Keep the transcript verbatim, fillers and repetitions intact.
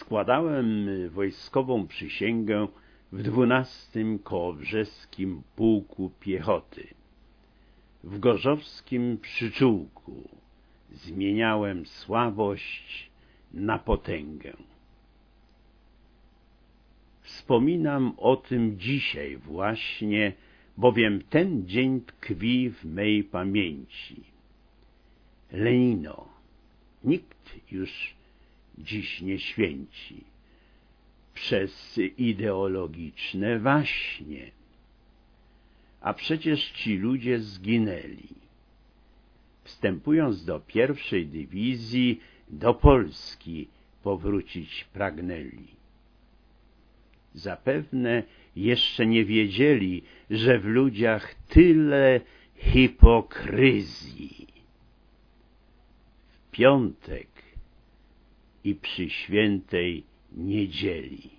składałem wojskową przysięgę w dwunastym Kołobrzeskim Pułku Piechoty. W gorzowskim przyczółku zmieniałem słabość na potęgę. Wspominam o tym dzisiaj właśnie, bowiem ten dzień tkwi w mej pamięci. Lenino, nikt już dziś nie święci przez ideologiczne waśnie, a przecież ci ludzie zginęli. Wstępując do pierwszej dywizji, do Polski powrócić pragnęli. Zapewne jeszcze nie wiedzieli, że w ludziach tyle hipokryzji. W piątek i przy świętej niedzieli.